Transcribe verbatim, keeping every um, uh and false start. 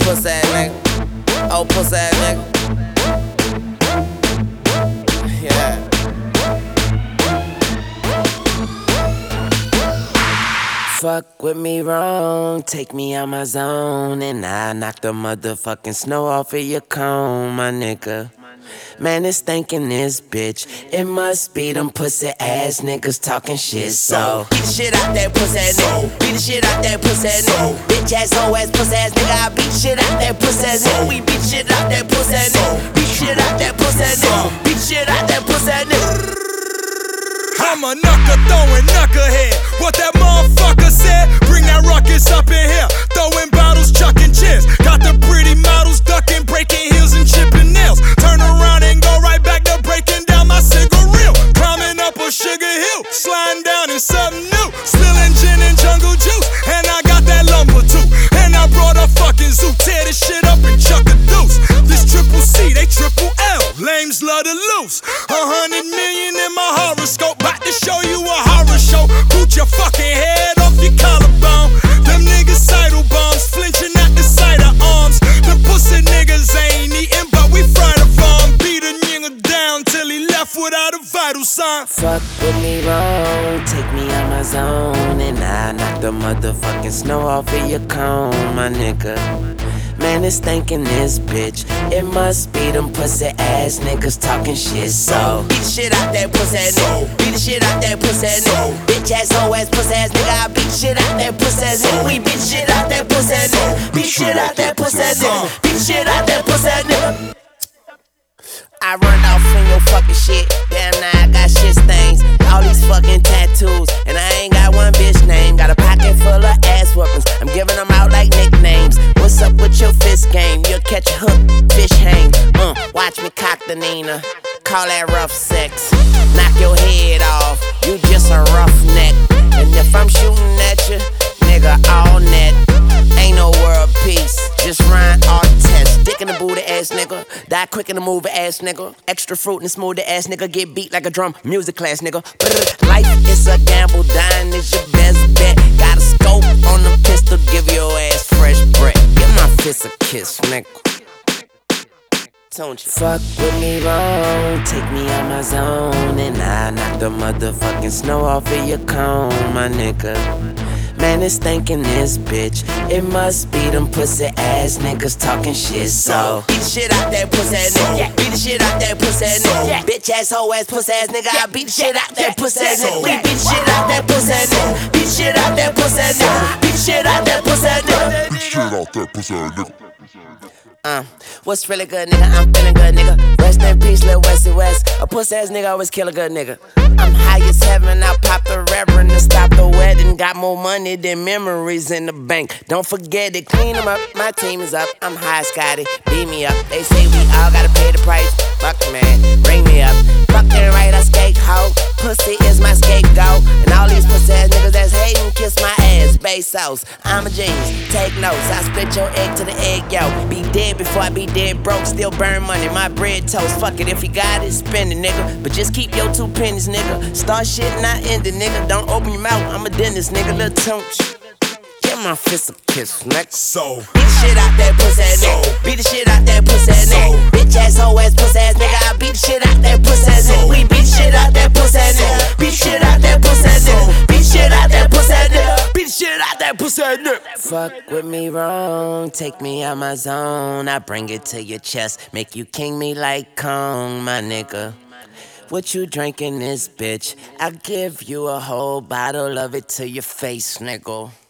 pussy ass nigga. Old pussy ass nigga. Yeah. Fuck with me wrong, take me out my zone, and I knock the motherfucking snow off of your cone, my nigga. Man, it's thinking this bitch. It must be them pussy ass niggas talking shit. So beat the shit out that pussy ass nigga. Beat the shit out that pussy ass nigga. Bitch ass, hoe ass, pussy ass nigga. I beat the shit out that pussy ass nigga. We beat the shit out that pussy ass nigga. Beat the shit out that pussy ass nigga. Beat the shit out that pussy ass nigga. I'm a knucker throwing knuckerhead. What that motherfucker said? Bring that ruckus up in here. Throwing bottles, chucking chairs. Got the pretty models ducking, breaking heels and chipping nails. Turn around and go right back to breaking down my cigarette. Climbing up a sugar hill, sliding down in something new. Spilling gin and jungle juice, and I got that lumber too. And I brought a fucking zoo, tear this shit up and chuck the deuce. This triple C, they triple L, lames love to lose. A hundred million in my horoscope. About to show you a horror show. Boot your fucking head off your collarbone. Them niggas sidle bombs, flinching at the sight of arms. Them pussy niggas ain't eating, but we fry the farm. Beat a nigga down till he left without a vital sign. Fuck with me wrong, take me out my zone, and I knock the motherfucking snow off of your cone, my nigga. Man, it's thinking this bitch. It must be them pussy ass niggas talking shit. So beat the shit out that pussy ass nigga. Beat the shit out that pussy ass nigga. Bitch ass, hoe ass, pussy ass nigga. I beat the shit out that pussy ass nigga. We beat the shit out that pussy ass nigga. Beat the shit out that pussy ass nigga. Beat the shit out that pussy ass nigga. I run off in your fucking shit. Damn, now I got shit stains. All these fucking tattoos, and I ain't got one bitch name. Got a pocket full of ass weapons. I'm giving them out like nicknames. What's up with your fist game? You'll catch a hook, fish hang. Uh, watch me cock the Nina. Call that rough sex. Knock your head off. You just a roughneck. And if I'm shooting at you, nigga, all net. Ain't no world peace. Just rhyme all test. Dick in the booty ass nigga. Die quick in the movie ass nigga. Extra fruit and smooth ass nigga. Get beat like a drum. Music class nigga. Life is a gamble. Dying is your best bet. Got a scope on the pistol. Give your ass fresh breath. Give my fist a kiss, nigga. Don't you fuck with me wrong, take me out my zone, and I knock the motherfucking snow off of your cone, my nigga. Man, it's thinking this bitch. It must be them pussy ass niggas talking shit. So beat the shit out that pussy ass nigga. Beat the shit out that pussy ass nigga. Bitch ass, hoe ass, pussy ass nigga. I beat the shit out that pussy ass nigga. We beat the shit out that pussy ass nigga. Beat the shit out that pussy ass nigga. Beat the shit out that pussy ass nigga. Beat the shit out that pussy ass nigga. Uh, what's really good, nigga? I'm feeling good, nigga. Rest in peace, Lil Westy West. A pussy ass nigga always kill a good nigga. I'm high as heaven, I popped the reverend to stop the wedding. Got more money than memories in the bank. Don't forget it, clean them up. My team is up. I'm high, Scotty. Beat me up. They say we all gotta pay the price. Fuck, man, bring me up. Fucking right, I skate hoe. Pussy is my scapegoat. And all these pussy ass niggas that's hating, kiss my ass. Base sauce. I'm a genius. Take notes. I split your egg to the egg, yo. Be dead before I be dead broke. Still burn money. My bread toast. Fuck it, if you got it, spend it, nigga. But just keep your two pennies, nigga. Start shit, not end it, nigga. Don't open your mouth. I'm a dentist, nigga. Lil' Tunch. Give my fist a kiss, nigga. So beat the shit out that pussy ass nigga. Beat the shit out that pussy ass nigga. Bitch ass, hoe ass, pussy ass nigga. I beat the shit out that pussy ass nigga. We beat the shit out that pussy ass nigga. Beat the shit out that pussy ass nigga. Beat the shit out that pussy ass nigga. Beat the shit out that pussy ass nigga. Fuck with me wrong, take me out my zone. I bring it to your chest, make you king me like Kong, my nigga. What you drinking this bitch? I'll give you a whole bottle of it to your face, nigga.